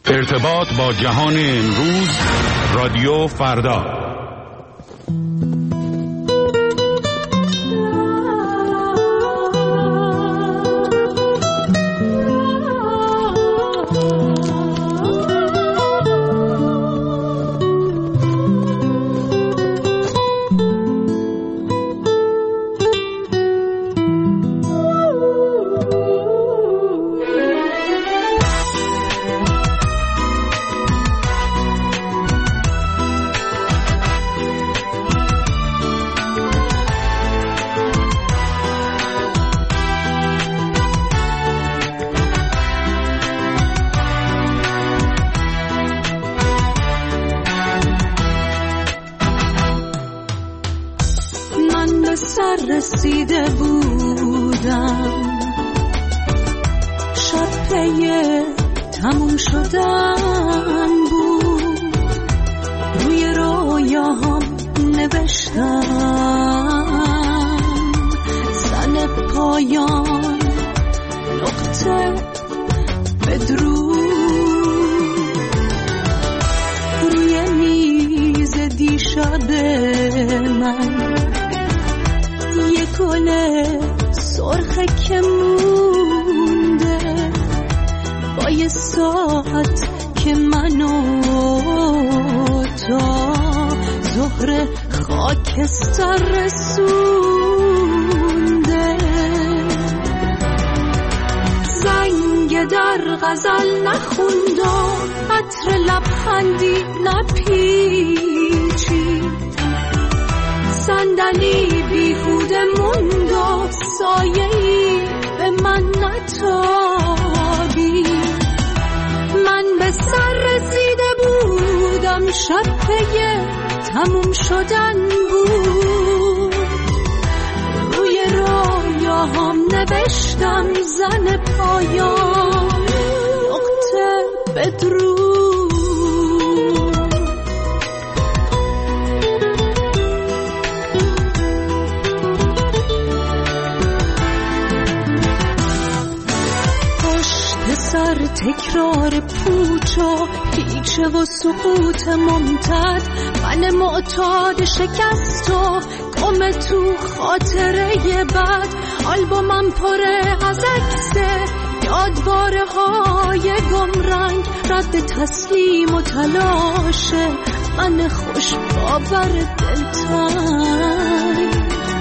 ارتباط با جهان امروز، رادیو فردا. رسیده بودم، شب پی تموم شدن بود، روی رویاهام نوشتم زن پایان نقطه بدرود، روی میز دیشب من گل سرخه که مونده، با یه ساعت که منو تا ظهر خاکستر رسونده. زنگ در غزل نخوند و عطر لبخندی نپیچید، صندلی بیهوده موند و سایه‌ای به من نتابید. من به سر رسیده بودم، شب پی تموم شدن بود، روی رویاهام نوشتم زن پایان نقطه بدرود. سر تکرار پوچ و پیچه و سقوط ممتد، من معتاد شکست و گم تو خاطره بد. آلبومم پره از عکس یادواره های گمرنگ، رد تسلیم و تلاشه من خوش باور دلتنگ.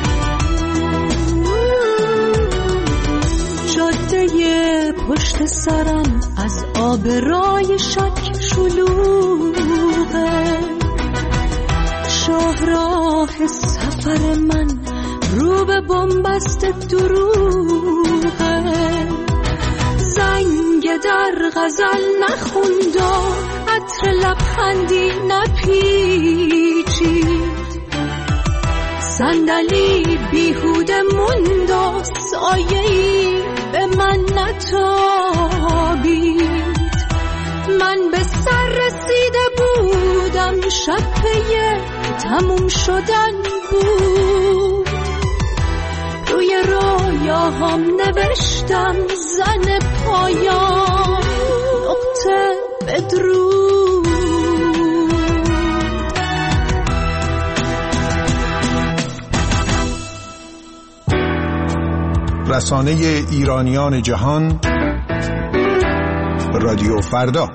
جاده پشت سرم از آبرای شک شلوغه، شاهراه سفر من رو به بنبست دروغه. زنگ در غزل نخوند و عطر لبخندی نپیچید، صندلی بیهوده موند و سایه‌ای به من نتابید. من به سر رسیده بودم، شب پی تموم شدن بود، روی رویاهام نوشتم زن پایان نقطه بدرود. رسانه ایرانیان جهان، رادیو فردا.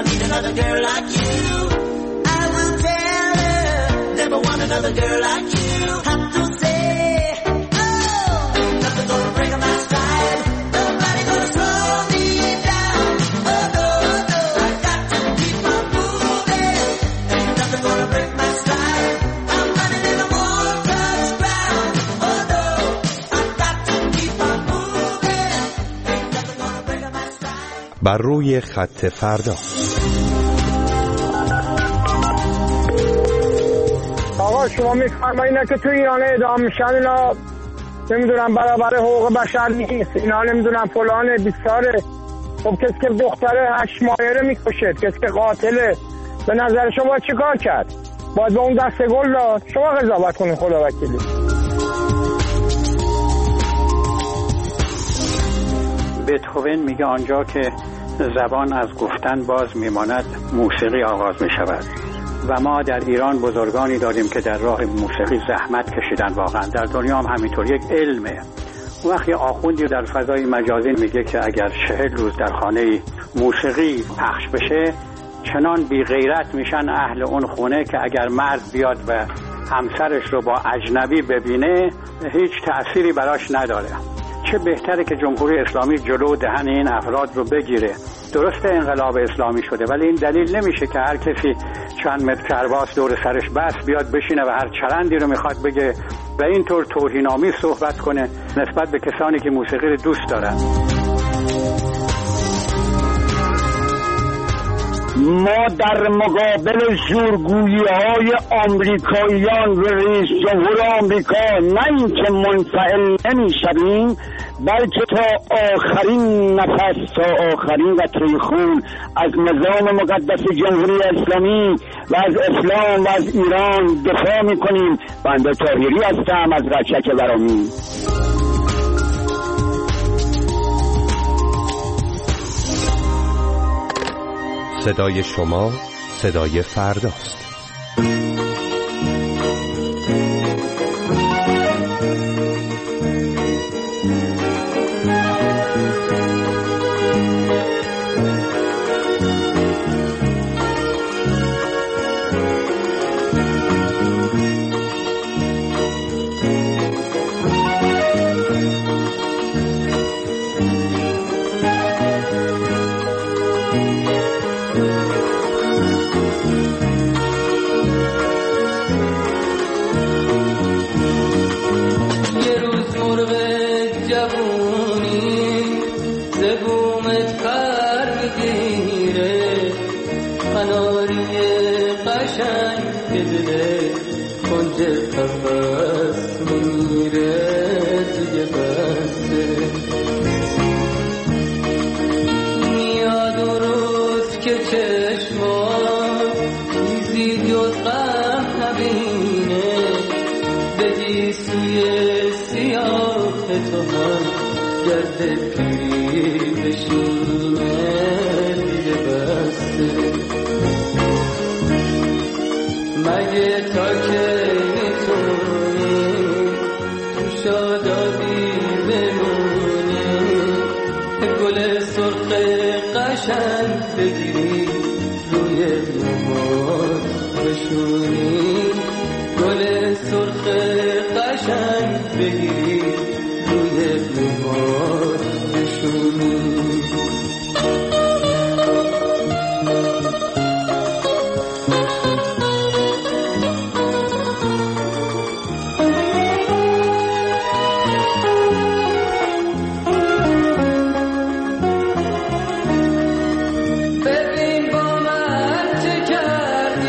need another girl like you. I will tell her, never want another girl like you. Have to say, oh, nothing gonna break my stride. Nobody gonna slow me down. Oh no, no, I got to keep on moving. Ain't nothing gonna break my stride. I'm running in a more touch ground. Oh no, I got to keep on moving. Ain't nothing gonna break my stride. بر روی خط فردا. آقا شما میفرمایید که تو ایران اعدام میشن، اینا نمیدونم برابر حقوق بشر نیست، اینا نمیدونم فلان بیساره. خب کسی که دختره 8 ماهه رو میکشه، کسی که قاتله، به نظر شما چی کار کرد؟ باید به اون دست گل داد. شما قضاوت کنید خدا وکیلی. بتهوون میگه آنجا که زبان از گفتن باز میماند موسیقی آغاز میشود و ما در ایران بزرگانی داریم که در راه موسیقی زحمت کشیدن. واقعا در دنیا هم همینطور، یک علمه. اون وقتی آخوندی در فضای مجازی میگه که اگر 40 روز در خانه موسیقی پخش بشه چنان بی غیرت میشن اهل اون خونه که اگر مرد بیاد و همسرش رو با اجنبی ببینه هیچ تأثیری براش نداره. چه بهتره که جمهوری اسلامی جلو دهن این افراد رو بگیره. درسته انقلاب اسلامی شده، ولی این دلیل نمیشه که هر کسی چند متر کرباس دور سرش بس بیاد بشینه و هر چرندی رو میخواد بگه و اینطور توهین‌آمیز صحبت کنه نسبت به کسانی که موسیقی رو دوست دارن. ما در مقابل زورگویی‌های آمریکاییان و رئیس جمهور آمریکا نه اینکه منفعل نمی‌شویم، بلکه تا آخرین نفس، تا آخرین قطره خون از نظام مقدس جمهوری اسلامی و از اسلام و از ایران دفاع می‌کنیم. بنده طاهری هستم از رشک ورامین. صدای شما صدای فرداست.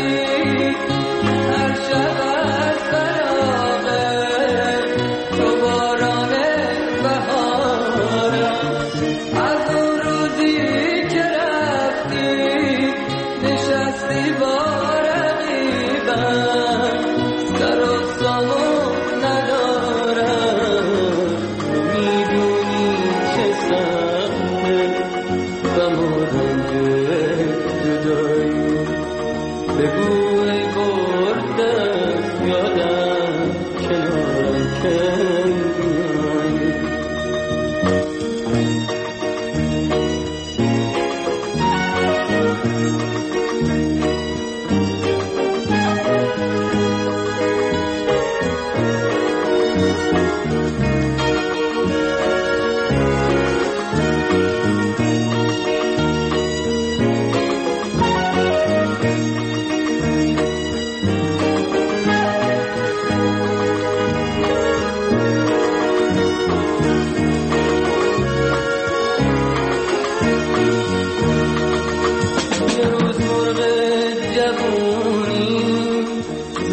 تو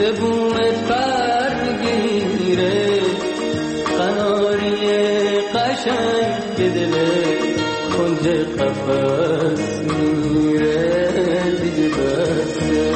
که بومت پر میگیره قناری قشنگ دله کنج قفص میره دیگه بسه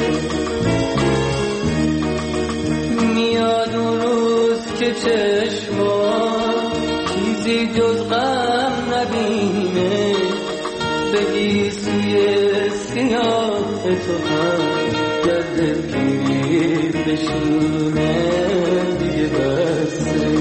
میاد اون روز که چشما چیزی جز غم نبینه بگی سوی سیاه تو هم دلگیری بشینه دیگه بسه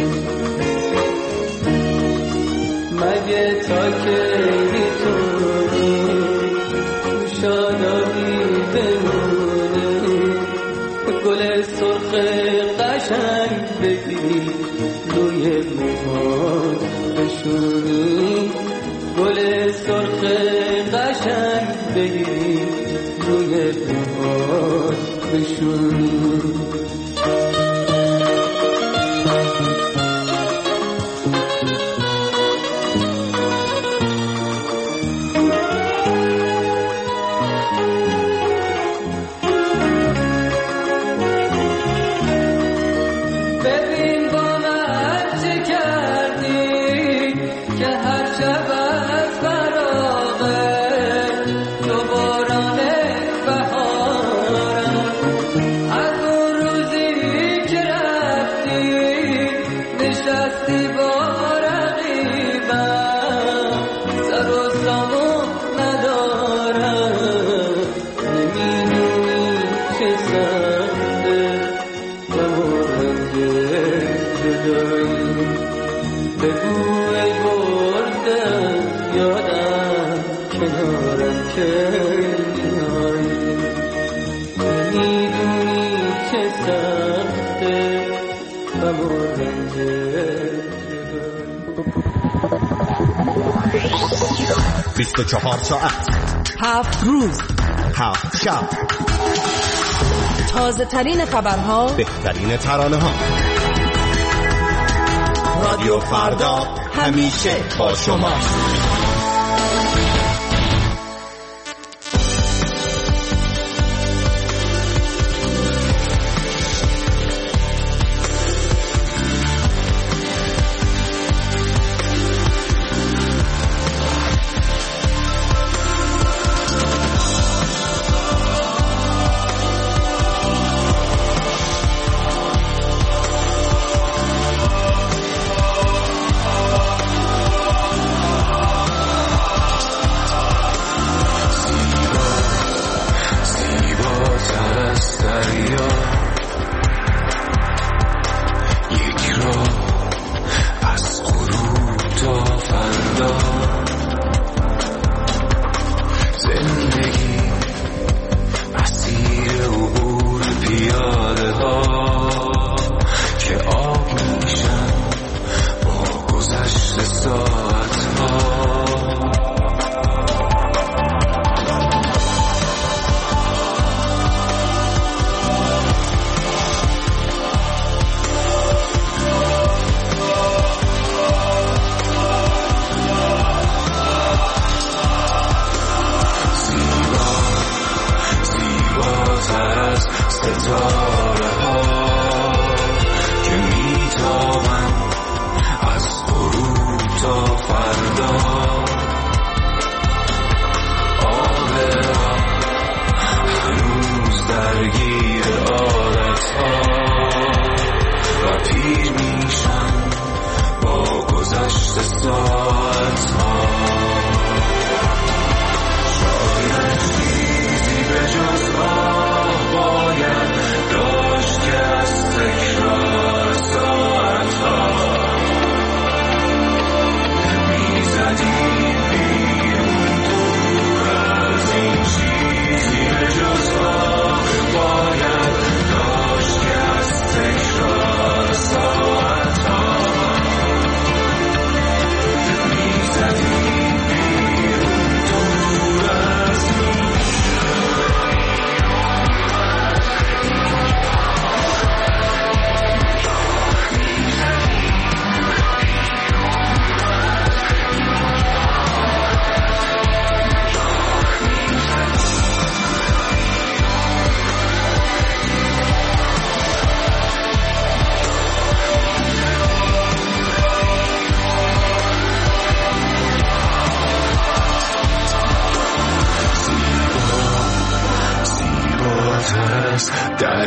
مگه تا که میتونی تو شادابی بمونی گل سرخ قشنگ بگی روی موهات بشونی گل سرخ قشنگ بگی روی موهات بشونی بیست 24 ساعت 7 روز 7 شب تازه ترین خبرها بهترین ترانه ها رادیو فردا همیشه با شما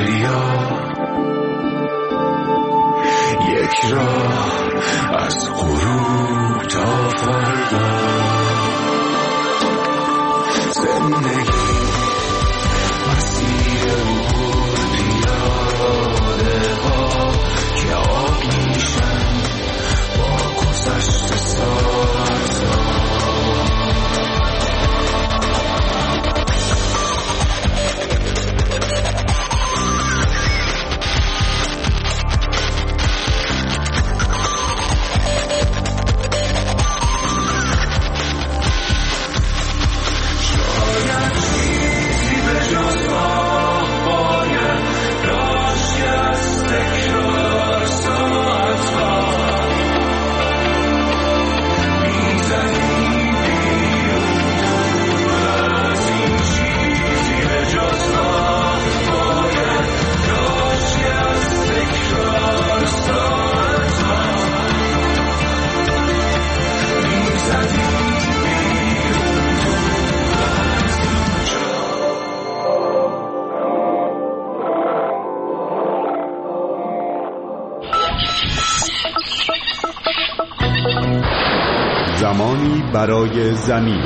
دریا، یک راه از غروب تا فردا. زندگی مسیر عبور پیاده ها که آب میشن با گذشت ساعتها. زمانی برای زمین.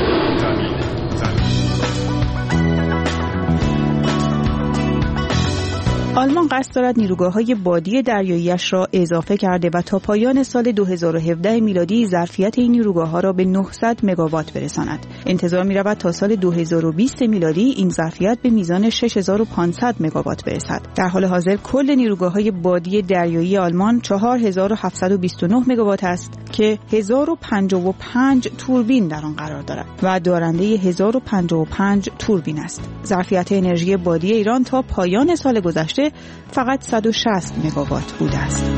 آلمان قصد دارد نیروگاه‌های بادی دریایی‌اش را اضافه کرده و تا پایان سال 2017 میلادی ظرفیت این نیروگاه‌ها را به 900 مگاوات برساند. انتظار می‌رود تا سال 2020 میلادی این ظرفیت به میزان 6500 مگاوات برسد. در حال حاضر کل نیروگاه‌های بادی دریایی آلمان 4729 مگاوات است که 1055 توربین در آن قرار دارد و دارنده 1055 توربین است. ظرفیت انرژی بادی ایران تا پایان سال گذشته فقط 160 مگاوات بوده است.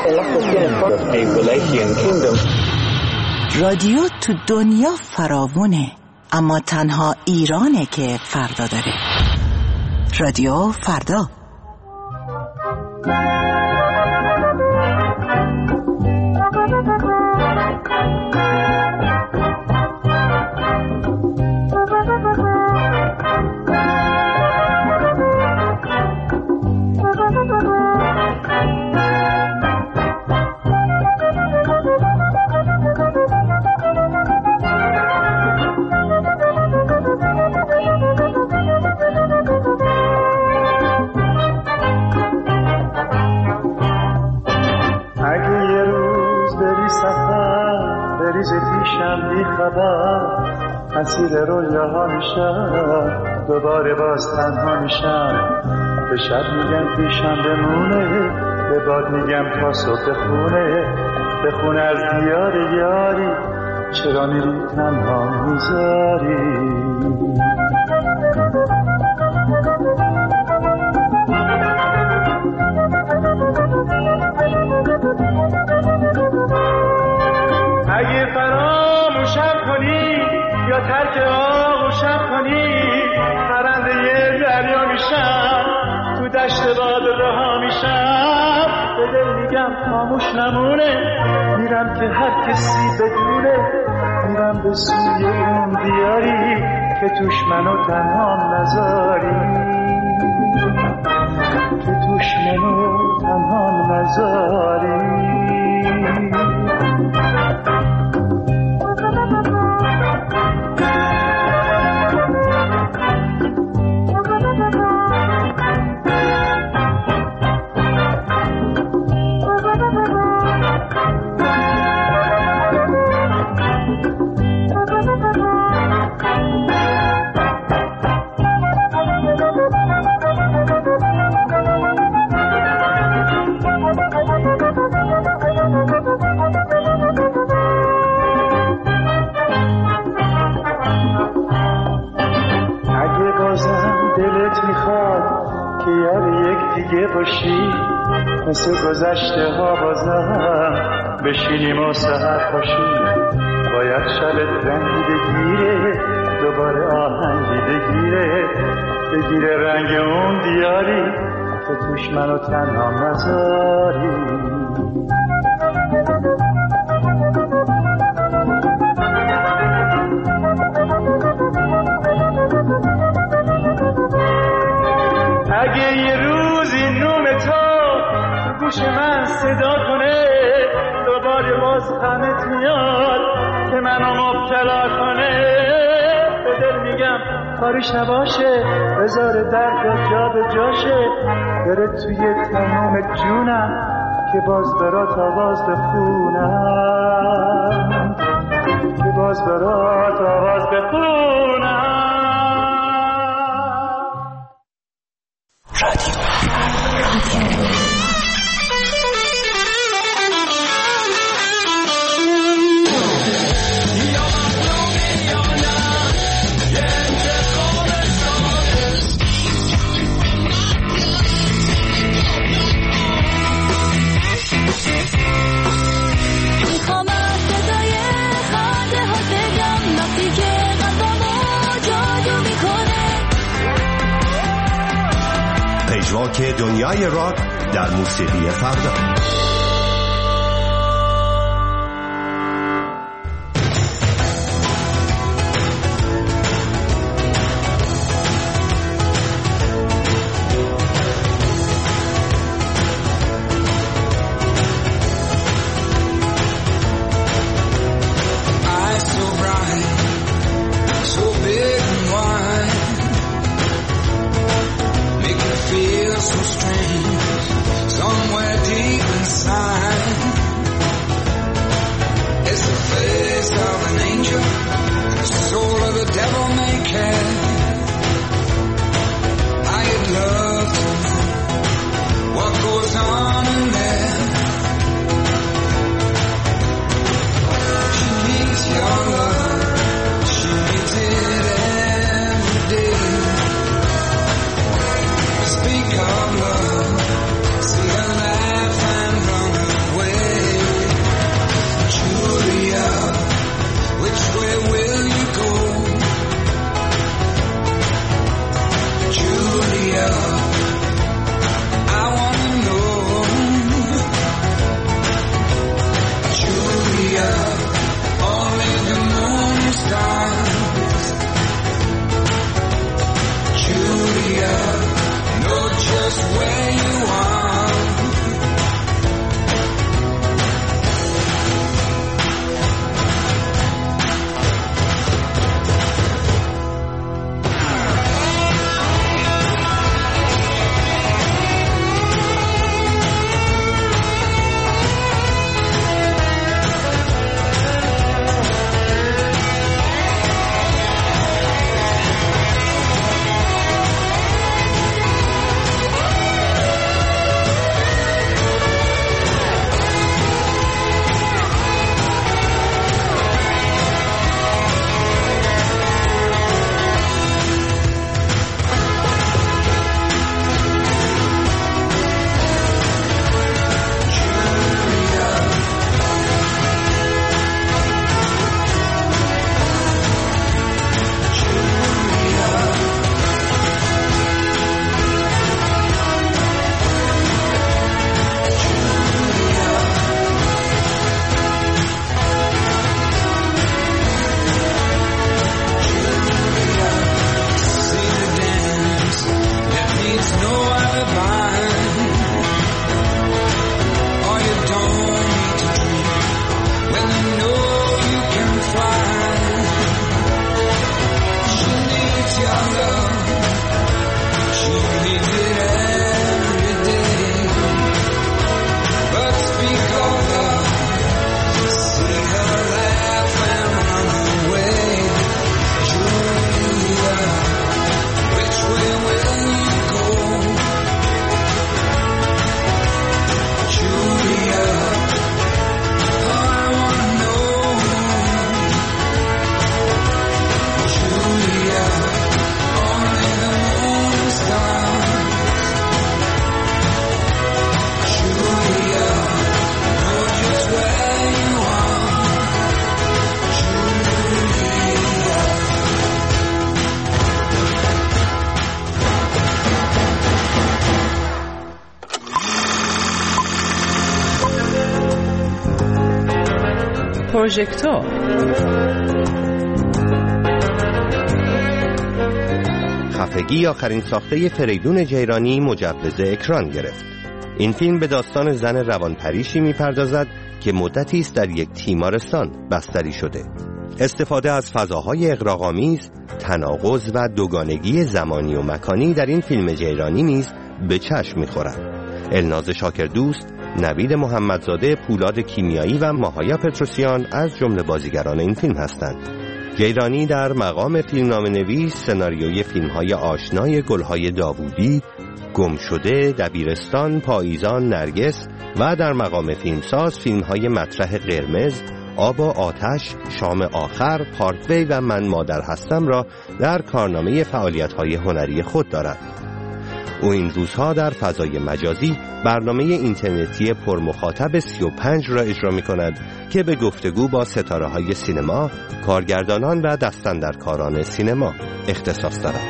رادیو تو دنیا فراوونه، اما تنها ایرانه که فردا داره. رادیو فردا. اسیر رویاها میشم، دوباره باز تنها میشم. به شب میگم پیشم بمونه، به باد میگم تا صبح بخونه از دیار یاری، چرا میری تنها میذاری. اگه فراموشم کنی یا ترک آغوشم کنی، پرنده یه دریا میشم، تو دشت باد رها میشم. به دل میگم خاموش نمونه، میرم که هر کسی بدونه، میرم به سوی اون دیاری که توش منو تنها نذاری، که توش منو تنها نذاری. مثل گذشته ها بازم بشینیم و سحر پاشیم، باید شبت رنگی بگیره، دوباره آهنگی بگیره رنگ اون دیاری که توش منو تنها نذاری. اگه یه روزی نوم تو گوش من صدا کنه، دوباره باز غمت میاد که منو مبتلا کنه. به دل میگم کاریش نباشه، بذار درد جا به جاشه، بره توی تمام جونم که باز برات آواز بخونم، که باز برات آواز بخونم. پژواک دنیای راک در موسیقی فردا. Speak of love. پروژکتور. خفگی آخرین ساخته فریدون جیرانی مجوز اکران گرفت. این فیلم به داستان زن روانپریشی می‌پردازد که مدتی است در یک تیمارستان بستری شده. استفاده از فضاهای اغراق‌آمیز، تناقض و دوگانگی زمانی و مکانی در این فیلم جیرانی نیز به چشم می‌خورد. الناز شاکردوست، نوید محمدزاده، پولاد کیمیایی و ماهایا پتروسیان از جمله بازیگران این فیلم هستند. جیرانی در مقام فیلمنامه‌نویس سناریوی فیلم‌های آشنای گل‌های داوودی، گمشده، دبیرستان، پاییزان، نرگس و در مقام فیلمساز فیلم‌های مطرح قرمز، آب و آتش، شام آخر، پارکوی و من مادر هستم را در کارنامه فعالیت‌های هنری خود دارد. او این روزها در فضای مجازی برنامه اینترنتی پرمخاطب 35 را اجرا می‌کند که به گفتگو با ستاره‌های سینما، کارگردانان و دستاندرکاران سینما اختصاص دارد.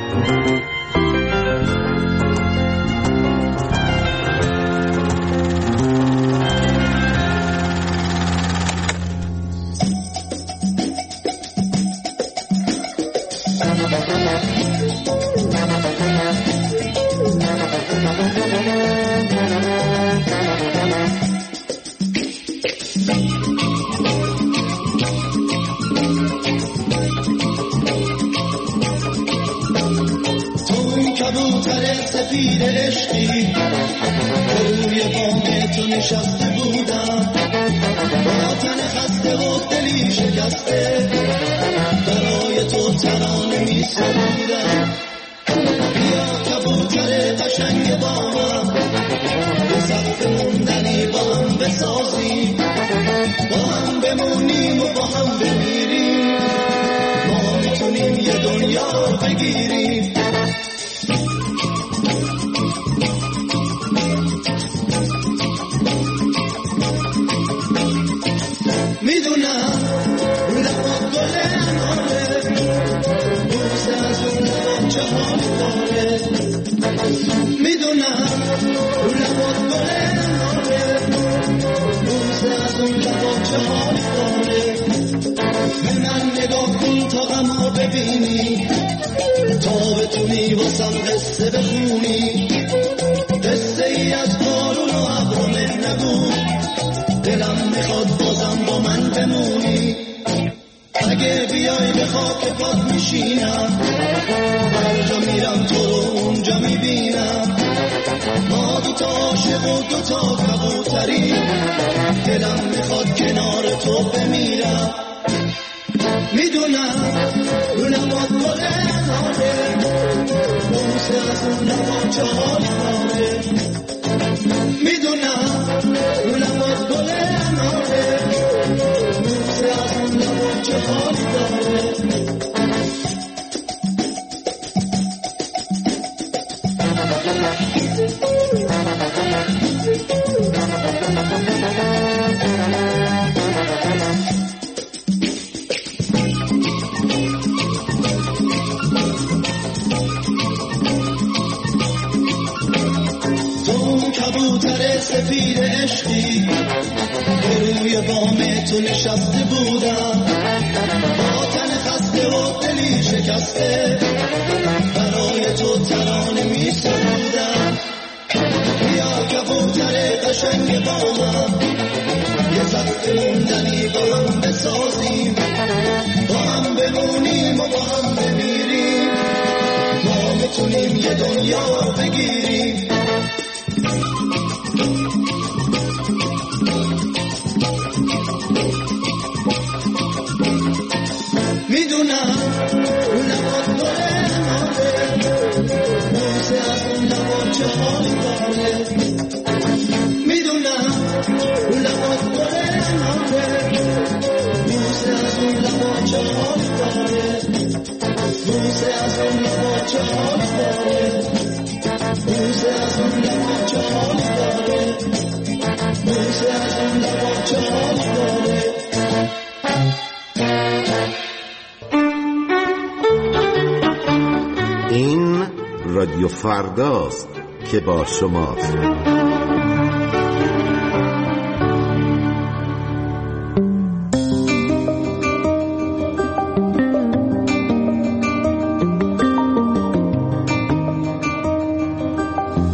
این رادیو فرداست که با شماست.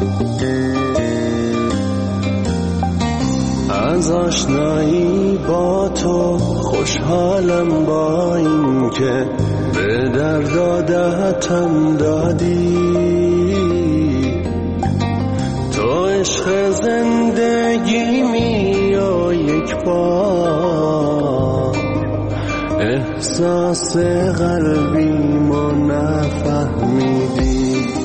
از آشنایی با تو خوشحالم، با این که به درد عادتم دادی. تو عشق زندگیمی و یک بار احساس قلبیمو نفهمیدی.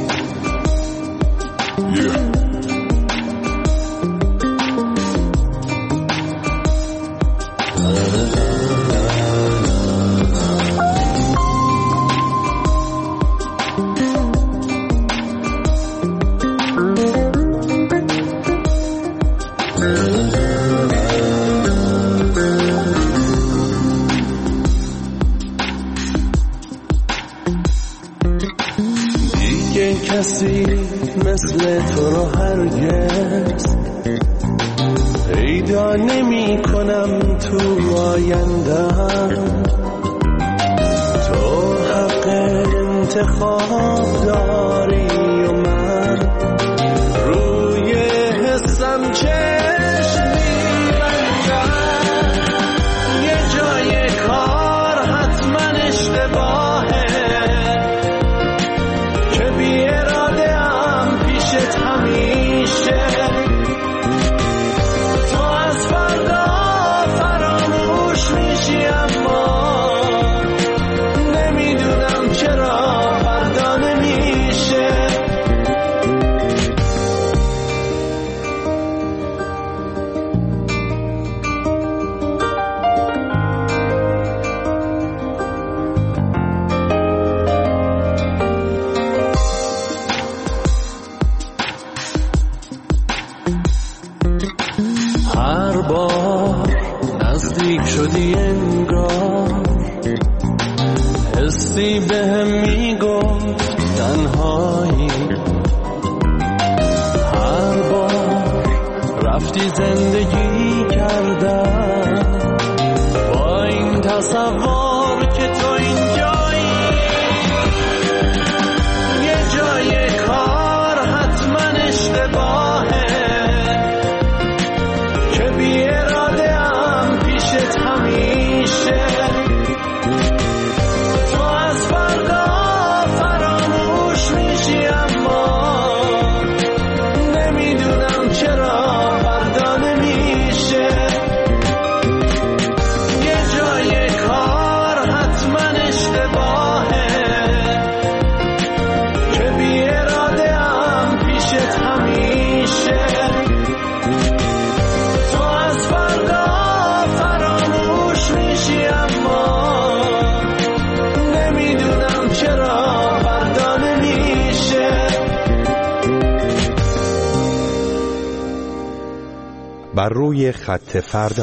کسی مثل تو رو هرگز پیدا نمی کنم تو آینده‌ام. تو حق انتخاب داری و من روی حسم چشم می‌بندم. یه جای کار حتما اشتباهه که بی اراده هم پیشت همیشه. تو از فردا فراموش میشی اما نمیدونم چرا فردا نمیشه. هر بار نزدیک شدی انگار حسی بهم میگفت تنهایی. هر بار رفتی زندگی کردم با این تصور که تو اینجایی. یه جای کار حتما اشتباهه که بی اراده هم پیشت همیشه. تو از فردا فراموش میشی اما نمیدونم چرا فردا نمیشه. یه جای کار حتما اشتباهه که بی اراده هم پیشت همیشه. تو از فردا فراموش میشی اما نمیدونم چرا فردا نمیشه. بر روی خط فردا.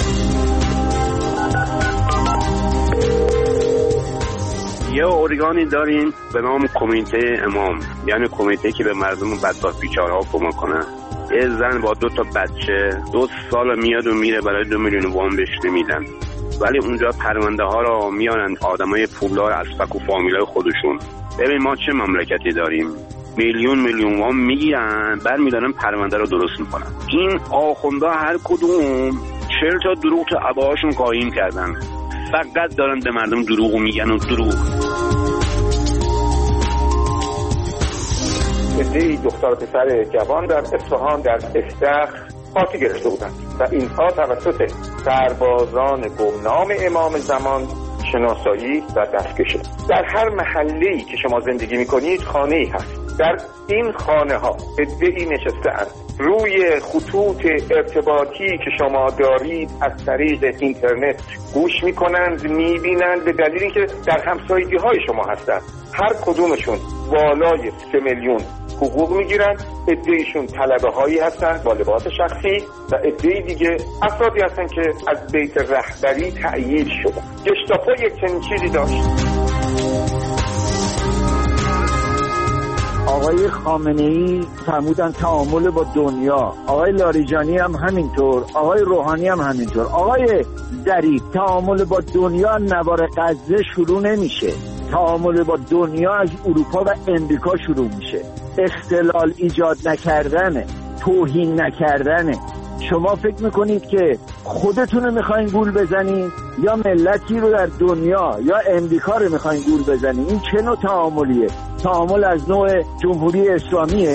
یه ارگانی داریم به نام کمیته امام، یعنی کمیته که به مردم بدبخت بیچاره‌ها کمک کنه. یه زن با 2 تا بچه 2 سال میاد و میره، برای 2 میلیون وام بهش نمیدن، ولی اونجا پرونده ها رو میارن آدمای پولدار از فک و فامیلای خودشون. ببین ما چه مملکتی داریم، میلیون وام میگیرن، برمیدارن پرونده رو درست میکنن. این آخوندا هر کدوم 40 تا دروغ تو عباهاشون قایم کردن، فقط دارن به مردم دروغ میگن و دروغ. عده‌ای دختر و پسر جوان در اصفهان در استخر پارتی گرفته بودند و اینها توسط سربازان گمنام امام زمان شناسایی و دستگیر شد. در هر محله‌ای که شما زندگی می‌کنید خانه‌ای هست. در این خانه‌ها عده‌ای نشسته‌اند روی خطوط ارتباطی که شما دارید از طریق اینترنت گوش می‌کنند، می‌بینند، به دلیل اینکه در همسایگی‌های شما هستند. هر کدومشون بالای 3 میلیون حقوق میگیرن. عده‌ایشون طلبه هایی هستن با لباس شخصی و عده‌ای دیگه افرادی هستن که از بیت رهبری تأیید شدن. گشتاپو یک چنین چیزی داشت. آقای خامنه‌ای فرمودن تعامل با دنیا، آقای لاریجانی هم همینطور، آقای روحانی هم همینطور. آقای ظریف تعامل با دنیا نوار غزه شروع نمیشه، تعامل با دنیا از اروپا و امریکا شروع میشه. اختلال ایجاد نکردنه، توهین نکردنه. شما فکر میکنید که خودتون رو میخواین گول بزنید یا ملتی رو در دنیا یا امریکا رو میخواین گول بزنید؟ این چه نوع تعاملیه؟ تعامل از نوع جمهوری اسلامیه؟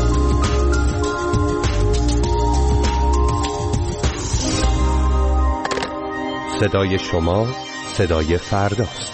صدای شما صدای فرداست.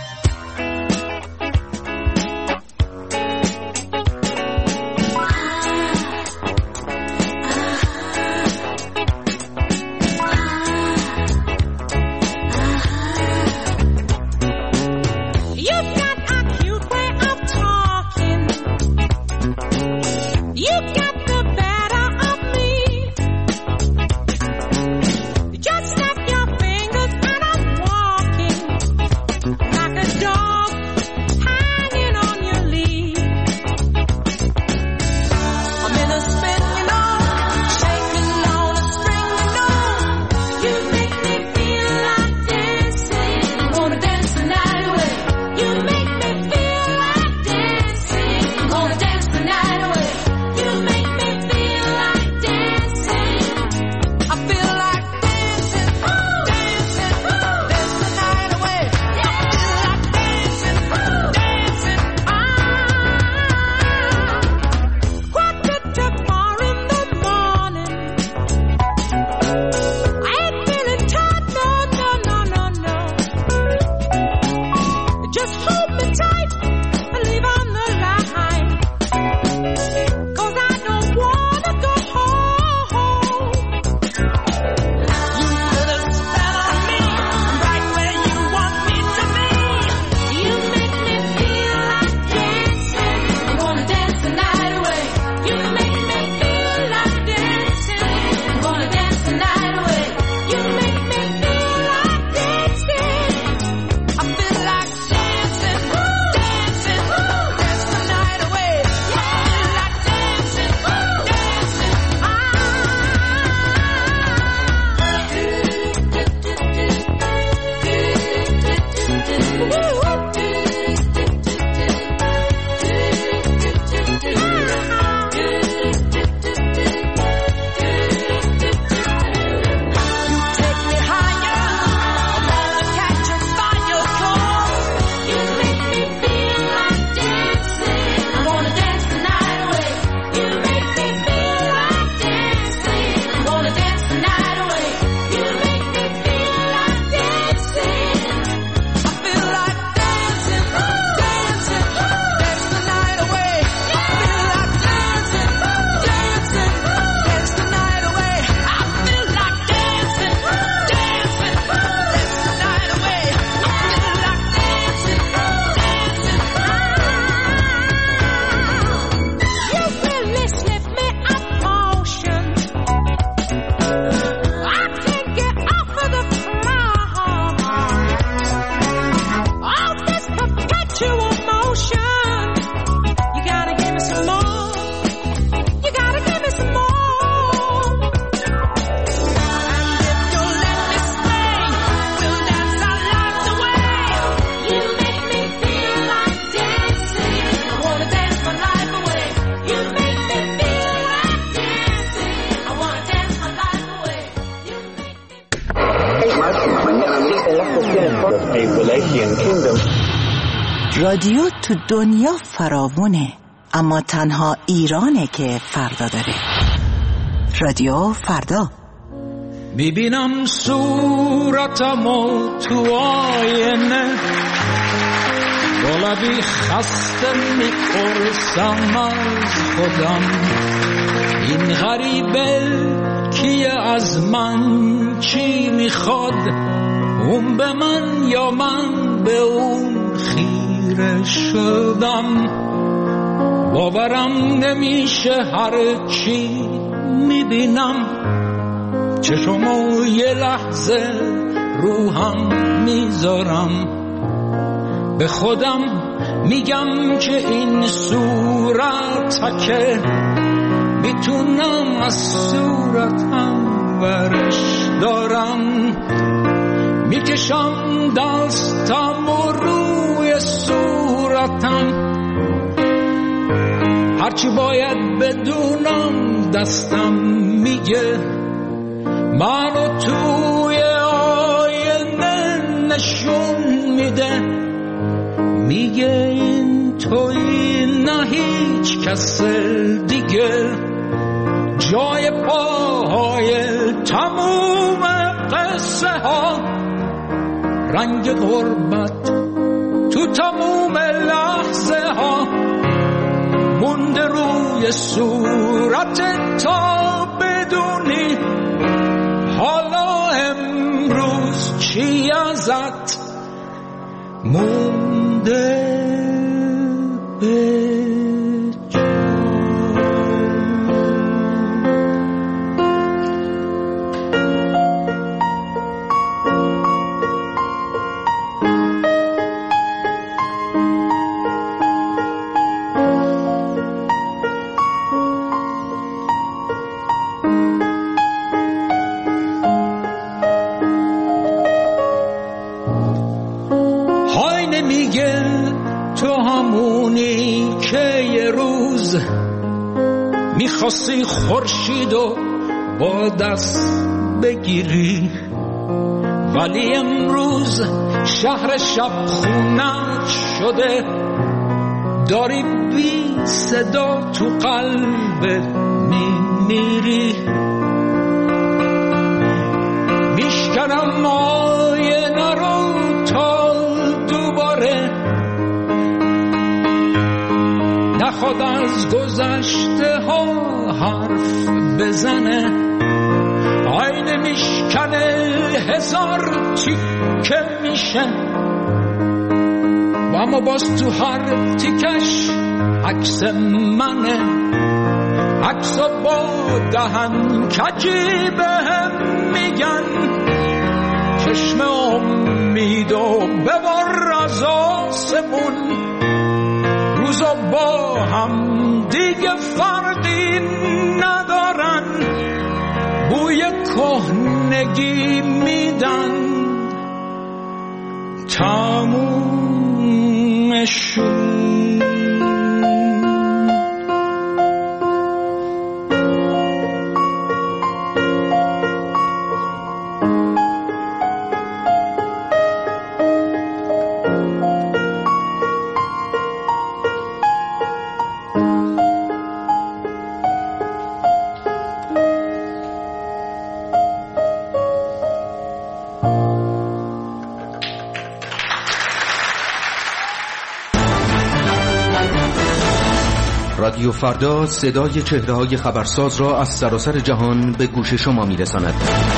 رادیو تو دنیا فراوونه، اما تنها ایرانه که فردا داره. رادیو فردا. میبینم صورتمو تو آینه، با لبی خسته میپرسم از خودم این غریبه کیه، از من چی میخواد، اون به من یا من به اون خیره شدم. باورم نمیشه هر چی میبینم، چشمو یه لحظه روحم میذارم، به خودم میگم که این صورتکه میتونم از صورتم ورش دارم، میکشم دستم و روی صورتم هرچی باید بدونم دستم میگه، منو توی آینه نشون میده، میگه این توی نه هیچ کس دیگه، جای پاهای تموم قصه ها، رنگ غربت تو تموم لحظه ها، مونده روی صورت تا بدونی حالا امروز چی ازت مونده به میخواستی خورشیدو با دست بگیری، ولی امروز شهر شب خونت شده، داری بی صدا تو قلبت میمیری. میشکنم آینه رو تا دوباره نخواد از گذشته ها حرف بزنه، آینه میشکنه هزار تیکه میشه، و اما باز تو هر تیکش عکس منه، عکسا با دهن کجی بهم میگن، چشم امیدو ببر از آسمون، روزا با هم دیگه فرقی ندارن، بوی کهنگی میدن تمومشون. رادیو فردا صدای چهره‌های خبرساز را از سراسر جهان به گوش شما می‌رساند.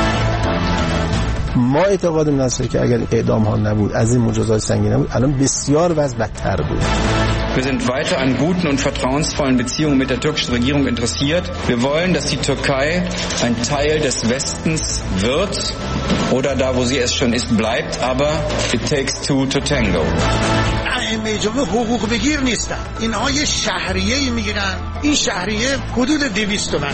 ما اعتقادم هست که اگر اعدام ها نبود، از این مجازات سنگین نبود، الان بسیار وضع بدتر بود. Wir sind weiter an guten und vertrauensvollen Beziehungen mit der türkischen Regierung interessiert. Wir wollen, dass die Türkei ein Teil des Westens wird oder da, wo sie es schon ist, bleibt, aber it takes two to tango. اجازه حقوق بگیر نیستن، اینها یه شهریه‌ای میگیرن، این شهریه حدود 200 تومن.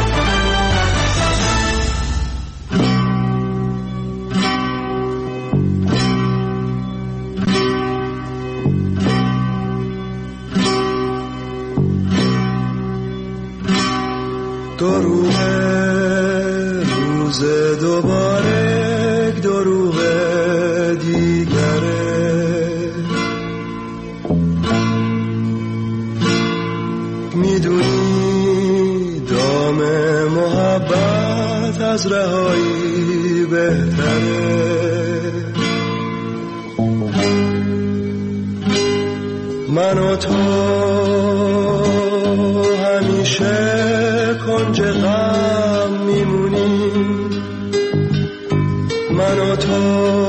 دروغ روز دوباره، دروغ دیگره، میدونی دام محبت از رهایی بهتره، من و تو همیشه کنج غم میمونیم، من و تو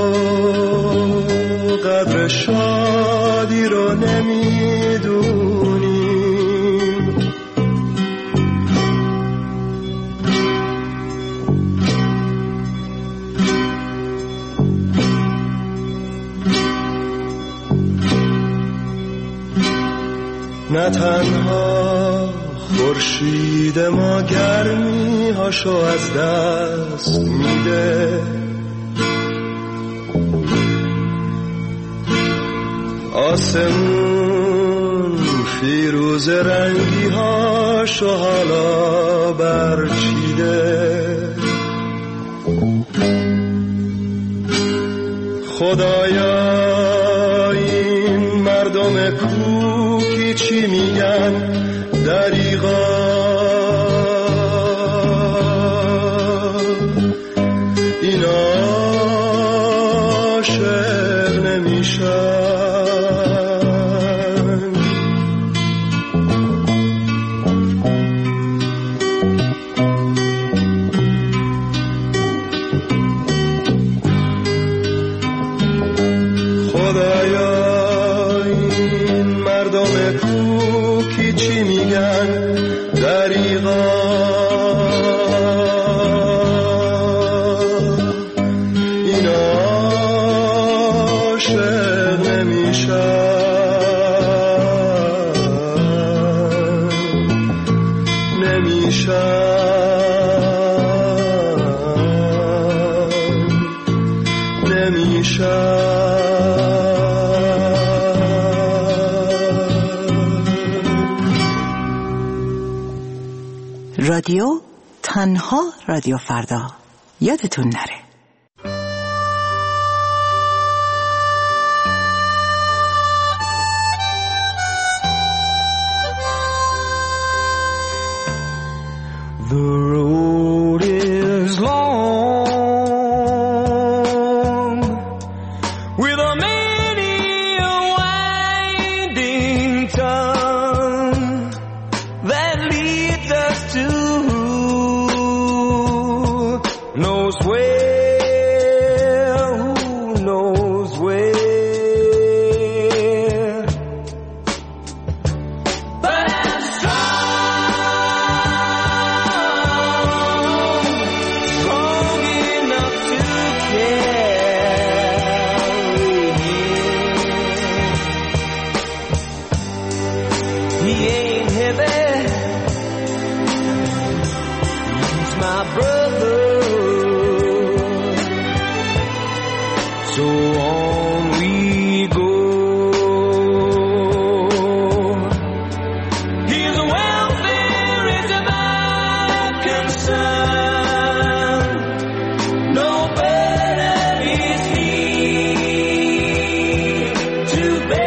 قدر شادی رو نمیدونیم. نه تنها خورشید ما گرمی هاشو از دست میده، آسمون فیروز روز رنگی هاشو حالا برچیده. خدایا این مردم کوکی چی میگن دریغا، اینا عاشق نمیشن. رادیو تنها رادیو فردا، یادتون نره. The road is long with a many winding tongue that leads us to knows where, who knows where. But I'm strong enough to carry him. He ain't heavy, he's my brother. So on we go. His welfare is my concern. No burden is he to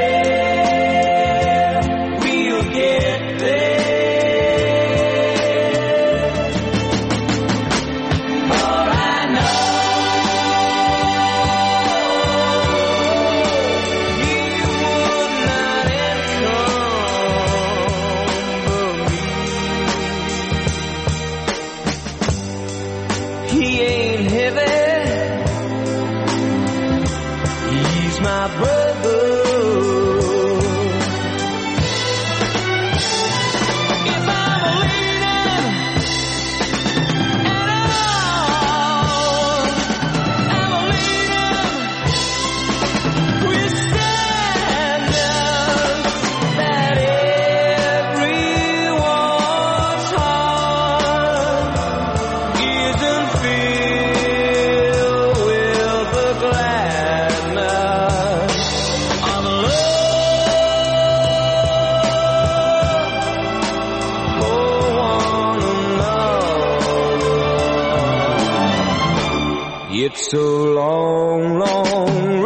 bear. We'll get there. For I know he ain't heavy, he's my brother. If I'm leaning at all, I'm leaning with standards that everyone's heart isn't filled with the gladness of love for one another. It's a long, long